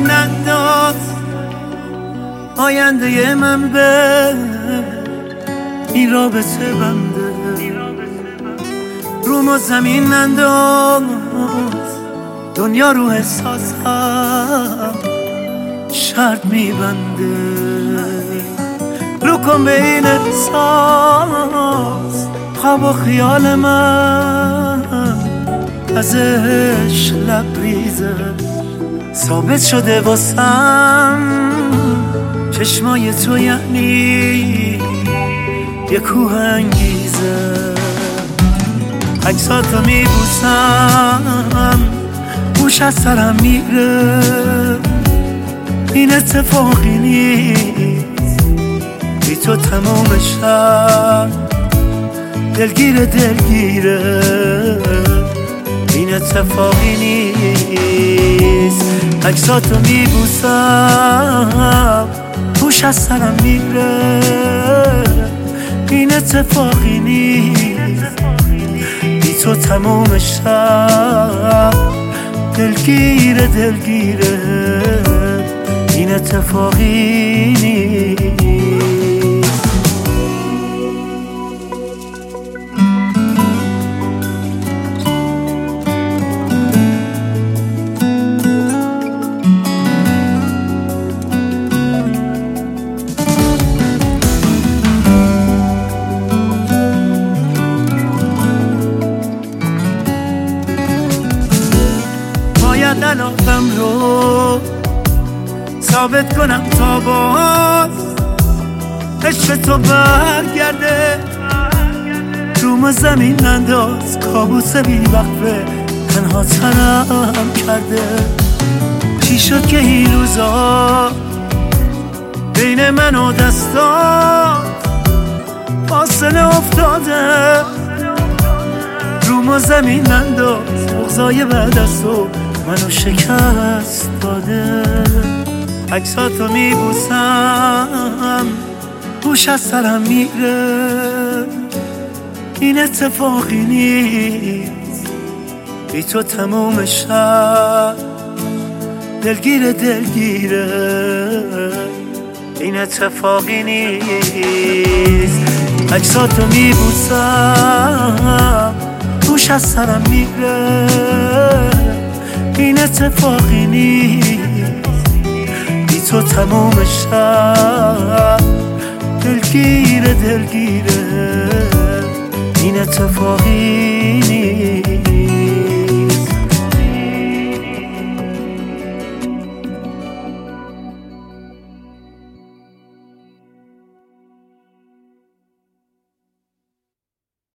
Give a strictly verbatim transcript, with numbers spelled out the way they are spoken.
زمین ننداز، آینده من به این رابطه بنده. روم و زمین ننداز، دنیا رو احساسم شرط میبنده. رو کن به این احساس، خواب و خیال من ازش لبریزه. ثابت شده واسم چشمای تو یعنی یه کوه انگیزه. عکساتو میبوسم، گوش از سرم میره. این اتفاقی نیست، بی تو تمام شب دلگیره دلگیره. این اتفاقی نیست، عکساتو میبوسم، گوش از سرم میره. این اتفاقی نیست، بی تو تمام شب دلگیره دلگیره. این اتفاقی نیست. باید علاقم رو ثابت کنم تا باز عشق تو برگرده. روم زمین ننداز، کابوس بی وقفه تنها تنم کرده. چی شد که این روزا بین من و دستات فاصله افتاده؟ روم و زمین ننداز، بغضای بعد از تو منو شکست داده. عکساتو میبوسم، گوش از سرم میره. این اتفاقی نیست، بی تو تموم شب دلگیره دلگیره. این اتفاقی نیست، عکساتو میبوسم، گوش از سرم میره. این اتفاقی نیست، بی تو تموم شب دلگیره دلگیره.